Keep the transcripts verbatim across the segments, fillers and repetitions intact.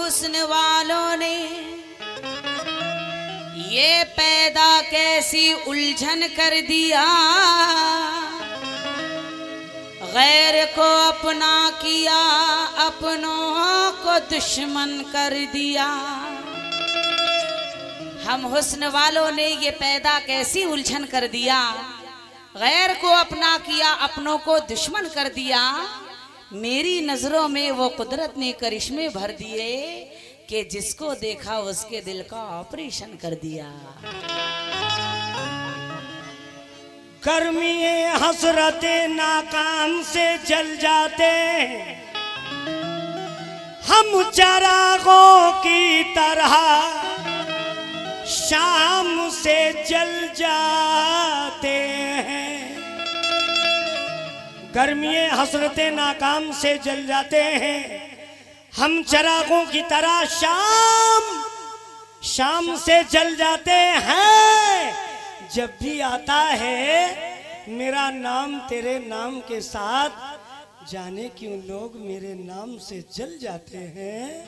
हुस्न वालों ने ये पैदा कैसी उलझन कर दिया, गैर को अपना किया अपनों को दुश्मन कर दिया। हम हुस्न वालों ने ये पैदा कैसी उलझन कर दिया, गैर को अपना किया अपनों को दुश्मन कर दिया। मेरी नजरों में वो कुदरत ने करिश्मे भर दिए कि जिसको देखा उसके दिल का ऑपरेशन कर दिया। गर्मी हसरते नाकाम से जल जाते हम चरागों की तरह, शाम से जल जाते हैं। गर्मी हसरते नाकाम से जल जाते हैं हम चरागों की तरह, शाम शाम से जल जाते हैं। जब भी आता है मेरा नाम तेरे नाम के साथ, जाने क्यों लोग मेरे नाम से जल जाते हैं।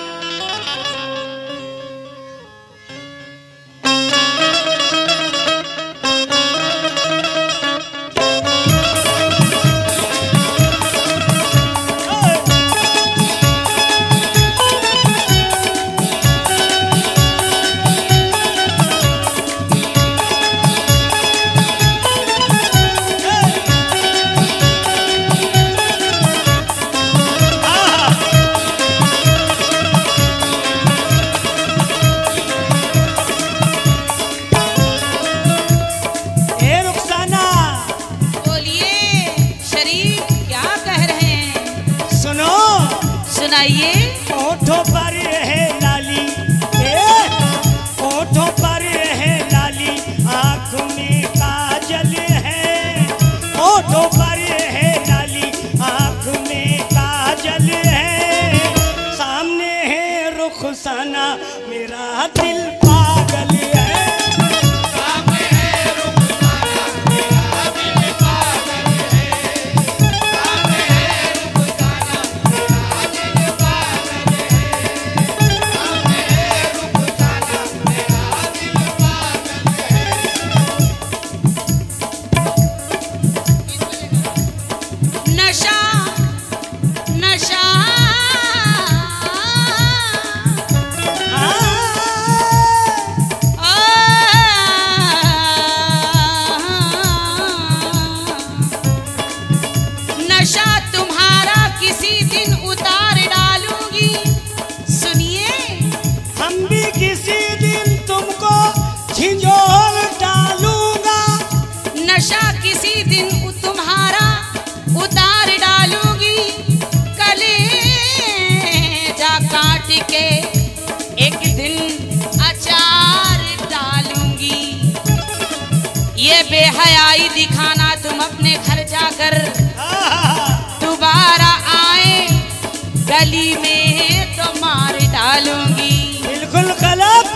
सुनाइए। ओठों पर है लाली, ओठों पर है लाली, आँख में काजल है। ओठों पर है लाली, आँख में काजल है। सामने है रुखसाना, मेरा दिल पागल है। एक दिन अचार डालूंगी, ये बेहयाई दिखाना तुम अपने घर जाकर दोबारा आए गली में तो मार डालूंगी। बिल्कुल गलत।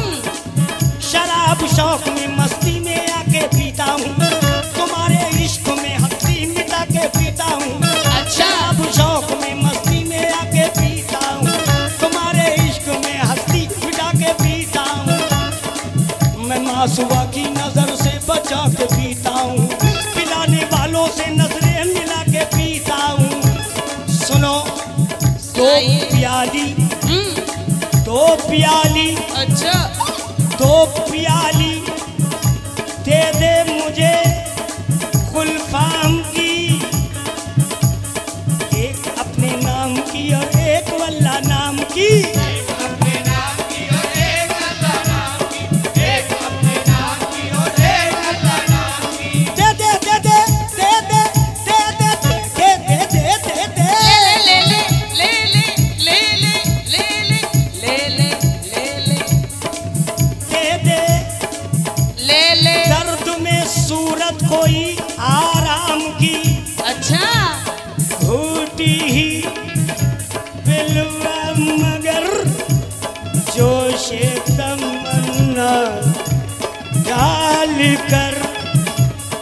शराब शौक में मस्ती में आके पीता हूँ, तुम्हारे इश्क में हंसी मिटा के पीता हूँ। शराब शौक में मस्ती में आके पीता हूँ, तुम्हारे इश्क में हंसी मिटा के पीता हूँ। मैं मासूआ की नजर से बचा के पीता हूँ, पिलाने वालों से नजरें मिला के पीता हूँ। सुनो, दो प्याली दो प्याली अच्छा दो प्याली दे दे मुझे गुलफाम की, एक अपने नाम की और एक वल्ला नाम की। अपने नाम की और एक वल्ला नाम की, एक अपने नाम की और एक वल्ला नाम की। दे दे दे दे दे दे दे दे दे दे दे दे दे ले ले ले ले ले ले ले ले ले ले ले दे ले ले। दर्द में सूरत कोई आराम की, अच्छा घूटी ही बिलवा मगर जोशे तमन्ना डाल कर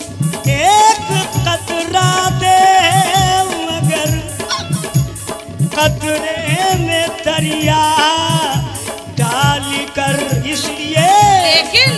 एक कतरा दे, मगर कतरे में दरिया डाल कर, इसलिए लेकिन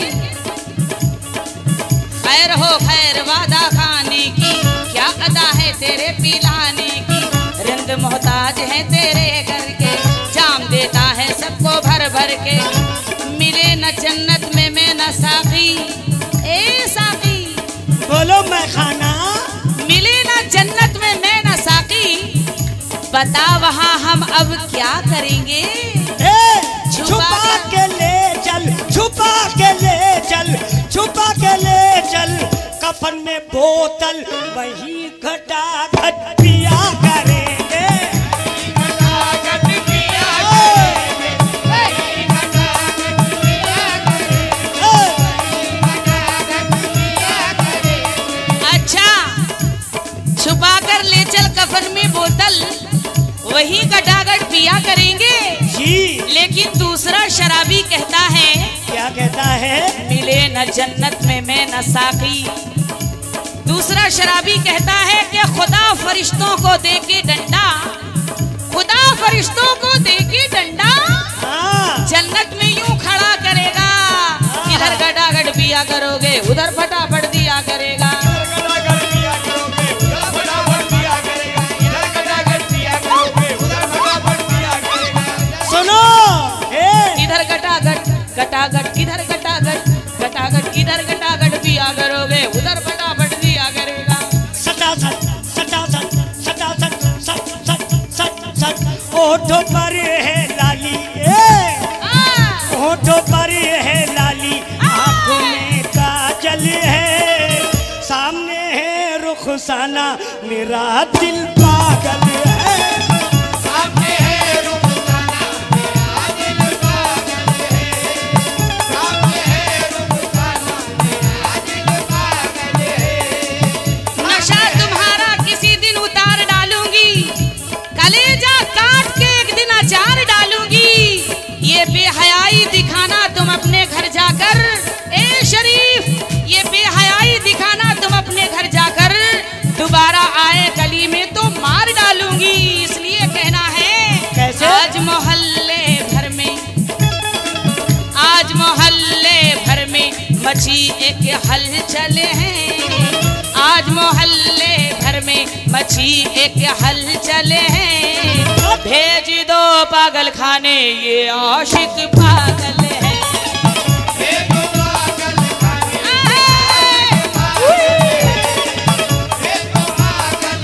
खैर हो खैर वादा खाने की, क्या अदा है तेरे पिलाने की, रिंद मोहताज है तेरे घर के, जाम देता है सबको भर भर के, मिले न जन्नत में मैं न साकी, ए साकी बोलो मैं खाना, मिले न जन्नत में मैं न साकी, बता वहाँ हम अब क्या करेंगे, ए, छुपा के ले चल, छुपा के ले चल, छुपा के ले चल, कफन में बोतल वही घटा घट पिया करेंगे, अच्छा छुपा कर ले चल कफन में बोतल वही गटागट पिया करेंगे जी। लेकिन दूसरा शराबी कहता है, क्या कहता है, मिले न जन्नत में मैं न साकी, दूसरा शराबी कहता है कि खुदा फरिश्तों को दे के डंडा, खुदा फरिश्तों को दे के डंडा हाँ। जन्नत में यूं खड़ा करेगा, इधर गटागट पिया करोगे उधर फटाफट दिया करेगा, सुनो इधर गटागट गटागट इधर गटागट गटागट इधर गटागट पिया करोगे उधर फटाफट दिया करेगा, सटा सट सटा सट सटा सट सट सट सट सट, होठों पर है लाली, ए होठों पर है लाली, आँखों में काजल है, सामने है रुखसाना मेरा दिल पागल है, ये बेहयाई दिखाना तुम अपने घर जाकर, ए शरीफ ये बेहयाई दिखाना तुम अपने घर जाकर, दोबारा आए गली में तो मार डालूंगी, इसलिए कहना है कैसे? आज मोहल्ले भर में, आज मोहल्ले भर में मची एक हलचल है, आज मोहल्ले भर में मची एक हलचल है, भेज दो पागल खाने ये आशिक पागल है, भेज दो पागल खाने, भेज दो पागल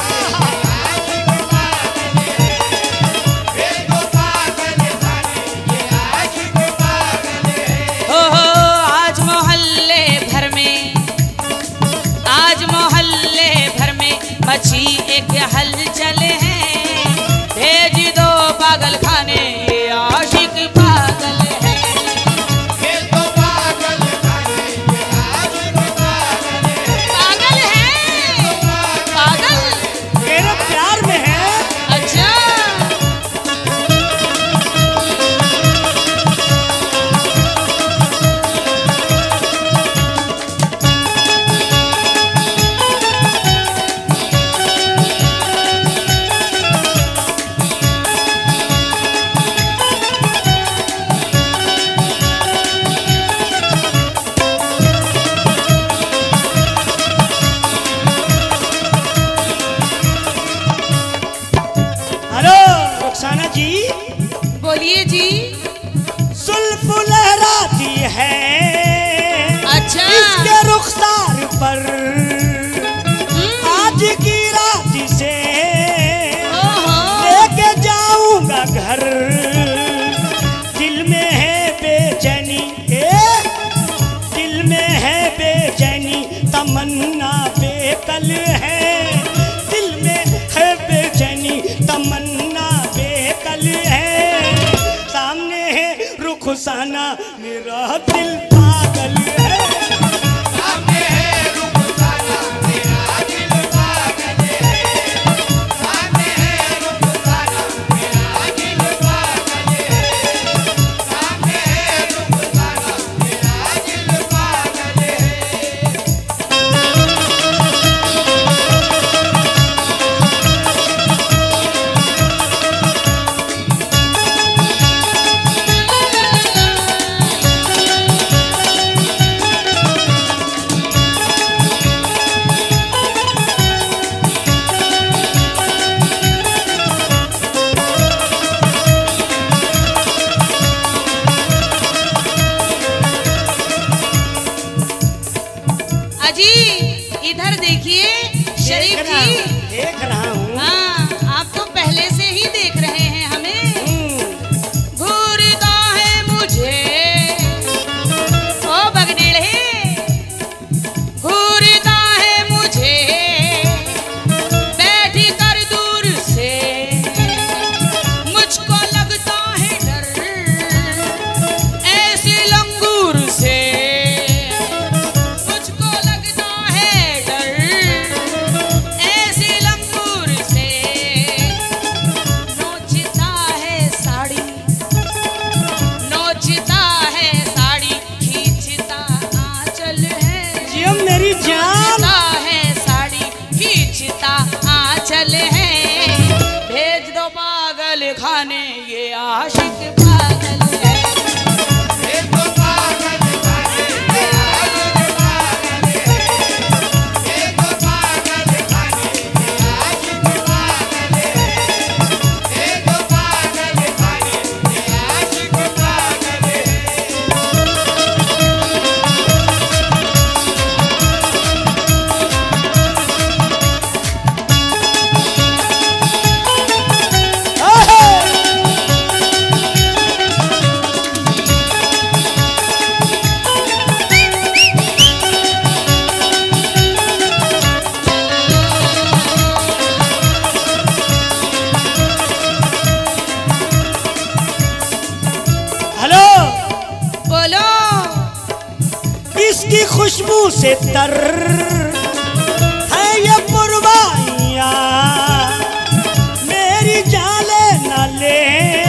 खाने, भेज दो पागल खाने ये आशिक पागल है, हो हो आज मोहल्ले भर में, आज मोहल्ले भर में मची एक हलचल है, भेज दो पागल खाने ये आशिक पागल है, भेज दो पागल खाने ये आशिक पागल है, पागल है पागल, मेरे प्यार में है, अच्छा हेलो रुखसाना जी, बोलिए जी, जुल्फ लहराती है अच्छा इसके रुखसार पर, आज की रात से ओहो लेके जाऊंगा घर, दिल में है बेचैनी, ए दिल में है बेचैनी, तमन्ना बेकल है, दिल में है बेचैनी, तमन्ना बेकल है, सामने है रुखसाना मेरा दिल पागल है, सामने है रुखसाना मेरा दिल पागल है, सामने है रुखसाना मेरा दिल पागल है, सामने है रुखसाना मेरा दिल पागल है। जी इधर देखिए शरीफ देख रहा जी। हूँ, देख रहा हूँ। हाँ, आप तो पहले से ही देख रहे हैं हमें। हम्म, घूरता है मुझे ओ बगनेड़े, घूरता है मुझे बैठ कर दूर से, मुझको लगता है डर ऐसे लंगूर से, मुझको लगता है डर ऐसे लंगूर से। नोचता है साड़ी, नोचता है साड़ी, खींचता आंचल है, जियो मेरी जान। खींचता है साड़ी, खींचता आंचल है। भेज दो पागल खाने, ये आशिक पागल है। ये तो पागल खाने ये आशिक पागल है। ये तो पागल खाने ये आशिक पागल है। ये तो पागल खाने ये आशिक पागल है। हेलो, बोलो। इसकी खुशबू से तर है ये पुरवाइयाँ, मेरी जाले न ले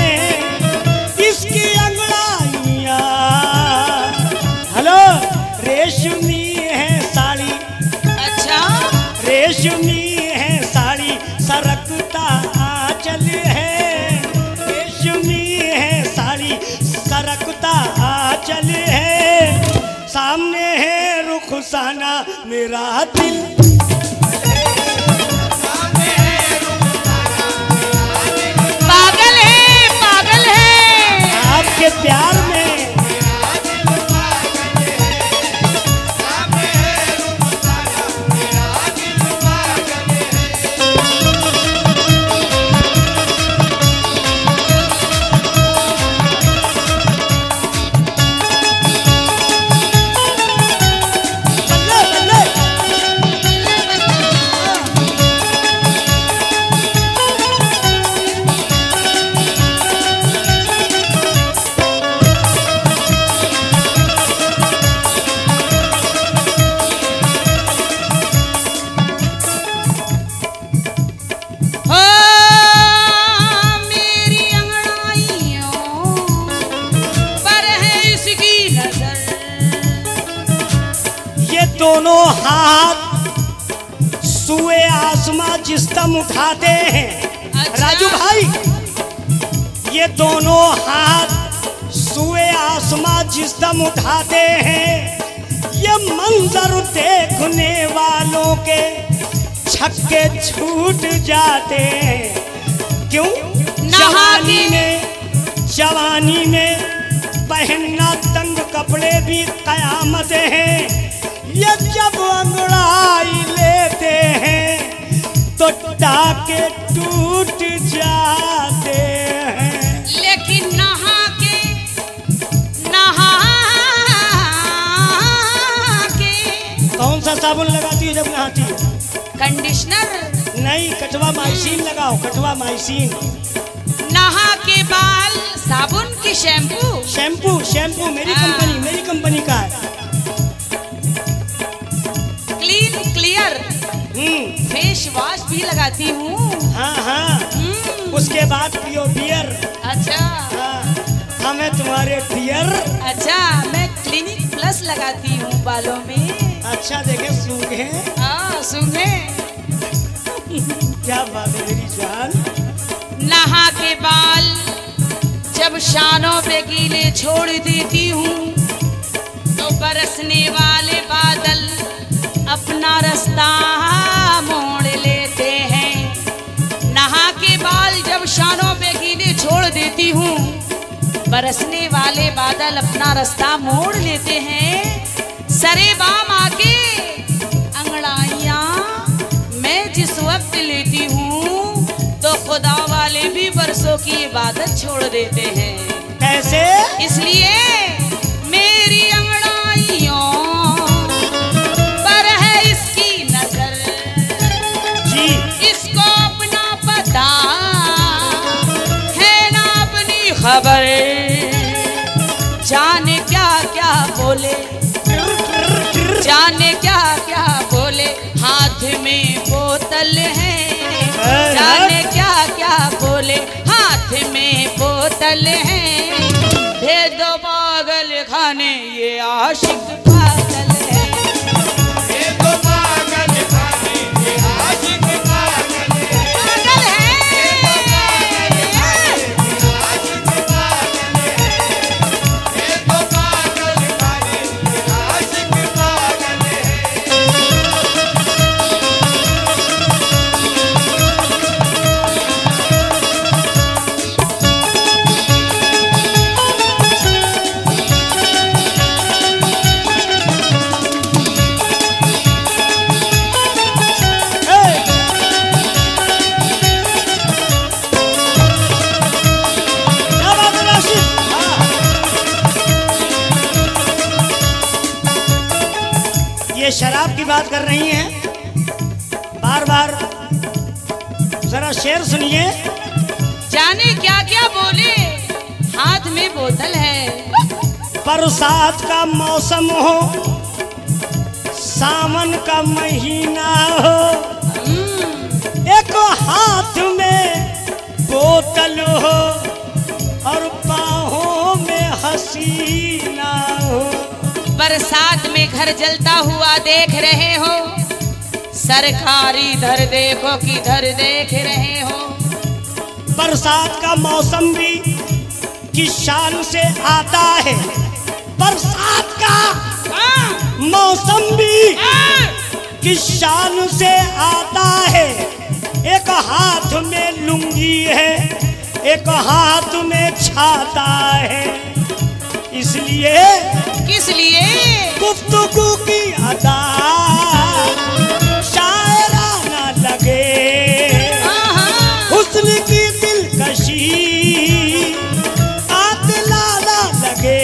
इसकी अंगड़ाइयाँ। हेलो, रेशमी है साड़ी, अच्छा, रेशमी है साड़ी, सरकता आंचल है। रेशमी है साड़ी, सरकता आंचल है। सामने है रुखसाना मेरा दिल, सामने है रुखसाना मेरा दिल, पागल है, पागल है। आपके प्यार में। मेरा दिल पागल है। सामने है रुखसाना मेरा दिल पागल है। बल्ले बल्ले। ओ मेरी अंगड़ाइयों पर है इसकी नजर। ये दोनों हाथ सुए आसमां जिस्म उठाते हैं। अच्छा। राजू भाई, ये दोनों हाथ सुए आसमां जिस्म उठाते हैं। ये मंजर देखने वालों के छक्के छूट जाते हैं। क्यों? जवानी में, जवानी में पहनना तंग कपड़े भी कयामत हैं। ये जब अंगड़ाई लेते हैं तो टाके टूट जाते हैं। लेकिन नहा के, नहा के कौन सा साबुन लगाती है जब नहाती है? कंडीशनर, नहीं, कटवा माइसीन लगाओ, कटवा माइसीन। नहा के बाल साबुन की शैम्पू। शैम्पू, शैम्पू मेरी हाँ। कंपनी, मेरी कंपनी का है। क्लीन क्लियर हम्म, फेस वॉश भी लगाती हूँ। हाँ हाँ। हम्म, उसके बाद पियो बियर। अच्छा हाँ, हमें तुम्हारे बियर। अच्छा, मैं क्लिनिक प्लस लगाती हूँ बालों में। अच्छा देखे सूंघे। हाँ, सूंघे। क्या बात है मेरी जान। नहा के बाल जब शानों पे गीले छोड़ देती हूँ तो बरसने वाले बादल अपना रास्ता मोड़ लेते हैं। नहा के बाल जब शानों पे गीले छोड़ देती हूँ, बरसने वाले बादल अपना रास्ता मोड़ लेते हैं। सरे बाम आके बख्शों की इबादत छोड़ देते हैं। कैसे? इसलिए मेरी अंगड़ाइयों पर है इसकी नजर, जी इसको अपना पता है ना अपनी खबर, जाने क्या क्या बोले, जाने क्या क्या बोले, हाथ में बोतल है, जाने क्या क्या बोले, हाथ में बोतल है, भेज दो पागल खाने ये आशिक पागल है। ये तो पागल खाने ये आशिक पागल है। पागल है। आशिक पागल है। ये तो पागल खाने ये आशिक पागल है। ए! क्या बात है राशिद? हाँ। ये शराब की बात कर रही हैं, बार बार जरा शेर सुनिए। जाने क्या क्या बोले, हाथ में बोतल है, बरसात का मौसम हो, सावन का महीना हो, एक हाथ में बोतल हो और बाहों में हसीना हो। बरसात में घर जलता हुआ देख रहे हो, सरकार इधर देखो किधर देख रहे हो। बरसात का मौसम भी किस शान से आता है, बरसात का मौसम भी किस शान से आता है। एक हाथ में लुंगी है, एक हाथ में छाता है, इसलिए किस लिए? गुफ्तगू की अदा शायराना लगे, आहा, हुस्न की दिलकशी कातिलाना लगे।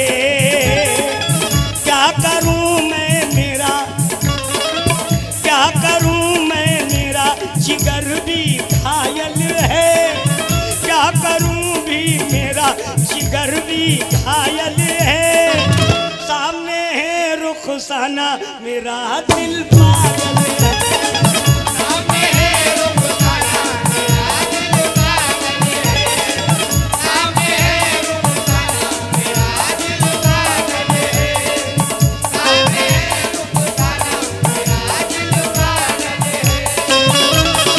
क्या करूं मैं मेरा, क्या करूं मैं मेरा जिगर भी घायल है, क्या करूं भी मेरा जिगर भी घायल है। सामने है रुखसाना मेरा दिल पागल है। सामने है रुखसाना मेरा दिल पागल है। सामने है रुखसाना मेरा दिल पागल है। सामने है रुखसाना मेरा दिल पागल है।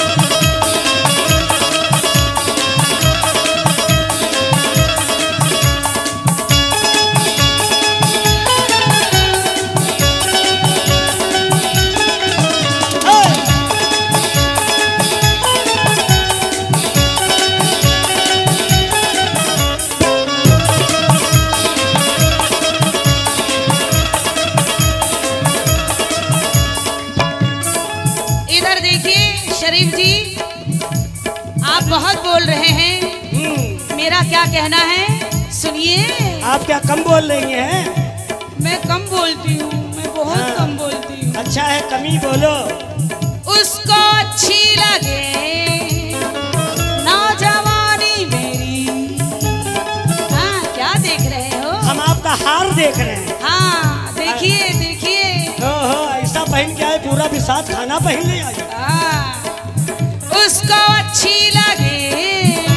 इधर देखिए शरीफ जी, आप बहुत बोल रहे हैं, हम्म, मेरा क्या कहना है सुनिए। आप क्या कम बोल रही हैं? मैं कम बोलती हूँ, मैं बहुत हाँ। कम बोलती हूँ। अच्छा है, कमी बोलो। उसको अच्छी लगे नौजवानी मेरी। हाँ, क्या देख रहे हो? हम आपका हार देख रहे हैं। हाँ, देखिए देखिए। ओहो, ऐसा पहन के आए, पूरा भी साथ खाना पहन ले आए। हाँ, उसको अच्छी लगे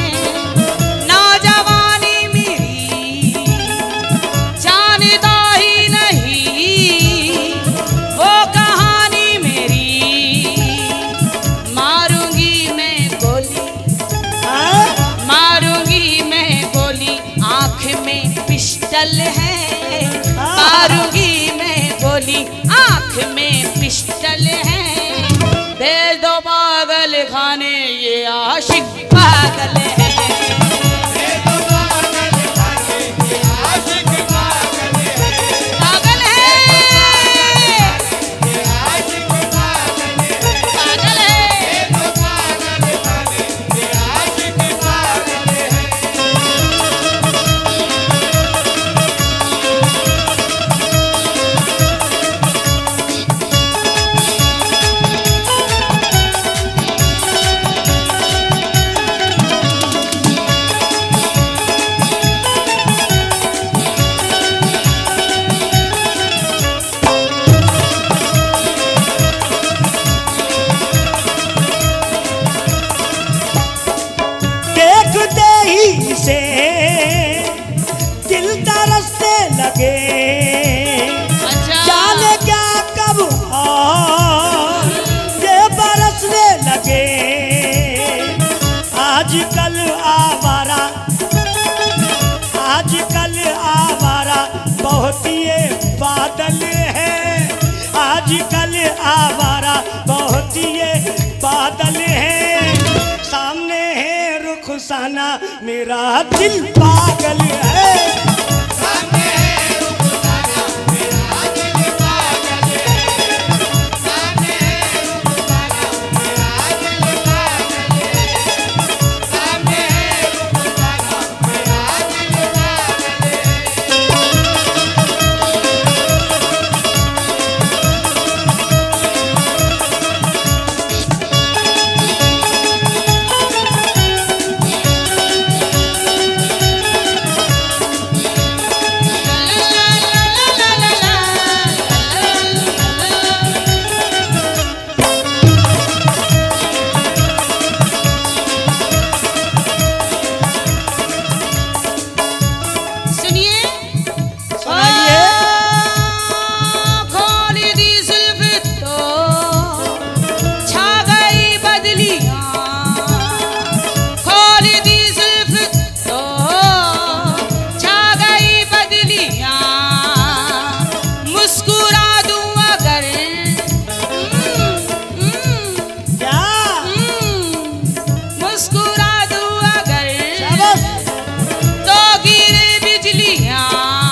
नौजवानी मेरी, जानता ही नहीं वो कहानी मेरी। मारूंगी मैं गोली, हाँ? मारूंगी मैं गोली, आंख में पिस्टल है। मारूंगी मैं गोली, आंख में पिस्टल है। भेज दो पागल खाने ये आशिक पागल आजकल आवारा बहुत ये बादल है, सामने है रुखसाना मेरा दिल पागल है। सामने है रुखसाना मेरा दिल पागल है, सामने है रुखसाना मेरा दिल पागल है, सामने है रुखसाना मेरा दिल पागल है। सुनिए सुनाइए। खोली दी जुल्फ तो छा गई बदलियां, खोली दी जुल्फ तो छा गई बदलियां, मुस्कुरा दूं अगर हम्म, हम्म, क्या हम्म, मुस्कुरा दूं अगर शाबाश। तो गिरे बिजलियां,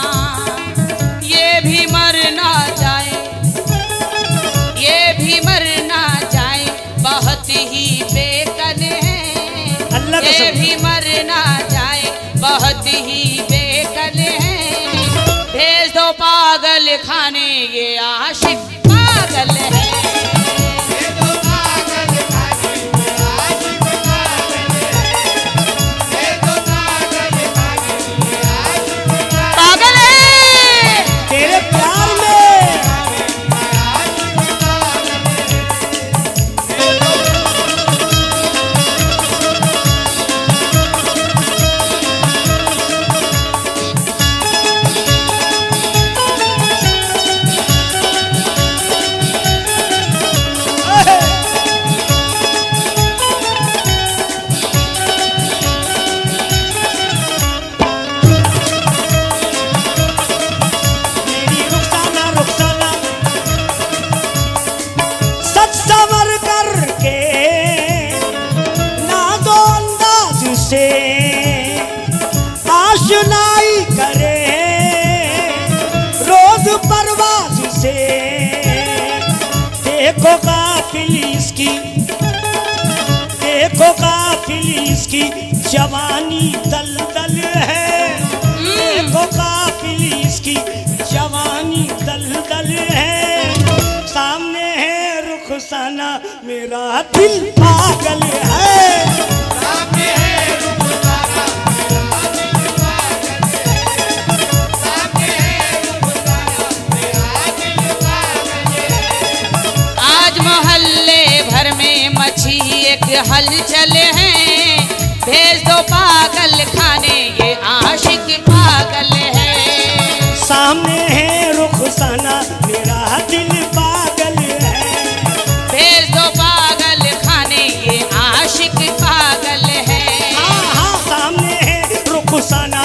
ये भी मर ना जाए, ये भी मर ना जाए, बहुत ही बेकल है, अल्लाह ये कसम। भी मर ना जाए, बहुत ही बेकल है। भेज दो पागल खाने, ये आशिक पागल है। ये तो पागल खाने मेरा आशिक पागल है, ये तो पागल खाने मेरा आशिक पागल पागल है तेरे प्यार में आशिक पागल है, ये तो मेरी रुखसाना रुखसाना सच सवर करके नाज़ो अंदाज से आशनाई करे, रोज परवाज से देखो काफिल इसकी, देखो काफिल इसकी जवानी दलदल है, देखो काफिल इसकी जवानी दलदल है, सामने है रुखसाना मेरा दिल पागल है। सामने है रुखसाना मेरा दिल पागल है, सामने है रुखसाना मेरा दिल पागल है। आज मोहल्ले भर में मची एक हलचल है, भेज दो पागल खाने, ये आशिक पागल है। सामने है रुखसाना मेरा दिल पागल है, भेज दो पागल खाने, ये आशिक पागल है। हाँ हाँ सामने है रुखसाना